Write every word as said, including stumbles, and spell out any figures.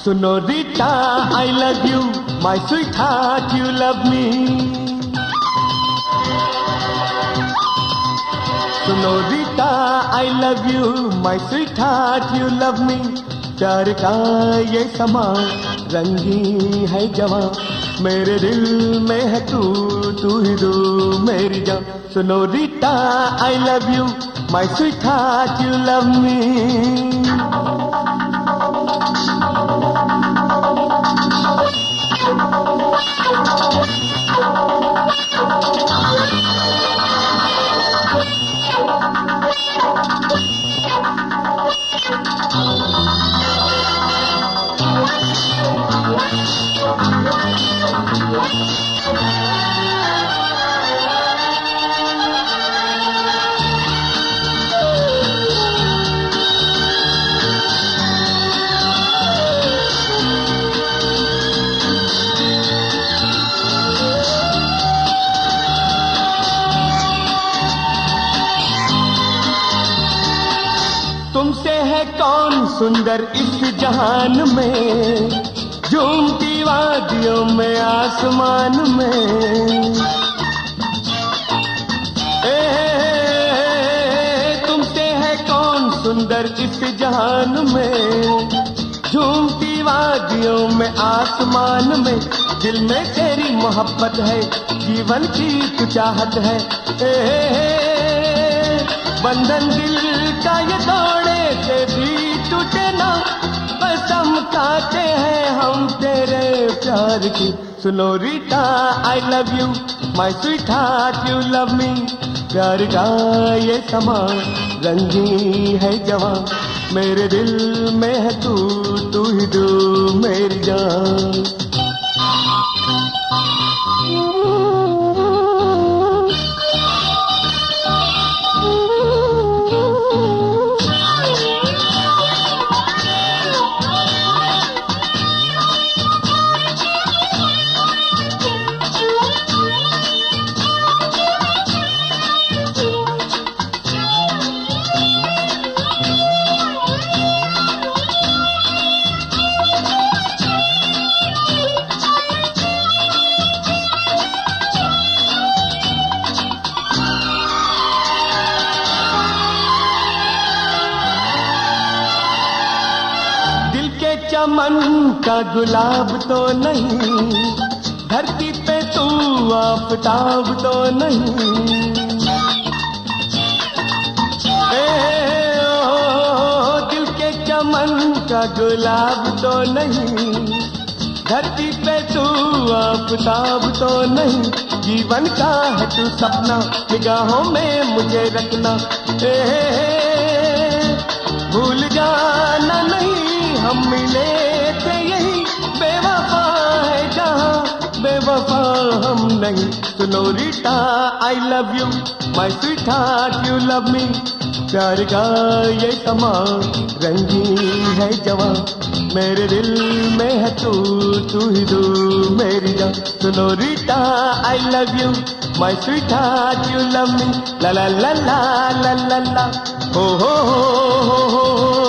सुनो Rita, I love you, my sweetheart, you love me. सुनो Rita, I love you, my sweetheart, you love me. प्यार का ये समा रंगी है जवां, मेरे दिल में है तू, तू ही तू मेरी जान. सुनो Rita, I love you, my sweetheart, you love me. तुमसे है कौन सुंदर इस जहान में, झूमती वादियों में आसमान में. ए, तुमसे है कौन सुंदर इस जहान में, झूमती वादियों में आसमान में. दिल में तेरी मोहब्बत है, जीवन की तू चाहत है. ए, बंधन दिल का ये तोड़े से भी टूटे ना, कसम खाते हैं हम तेरे प्यार की. सुनो Rita, I love you, my sweetheart, you love me. प्यार का ये समा रंगी है जवां, मेरे दिल में है तू, तू ही तू मेरी जान. चमन का गुलाब तो नहीं, धरती पे तू आफताब तो नहीं. ए, ओ, दिल के चमन का गुलाब तो नहीं, धरती पे तू आफताब तो नहीं. जीवन का है तू सपना, निगाहों में मुझे रखना. ए, भूल जाना नहीं हम मिले थे यही, बेवफा है जहां बेवफा हम नहीं. सुनो Rita, I love you, my sweetheart, you love me. प्यार का ये समा रंगी है जवां, मेरे दिल में है तू, तू ही तू मेरी जान. सुनो Rita, I love you, my sweetheart, you love me. La la la la la la la, हो हो हो हो हो.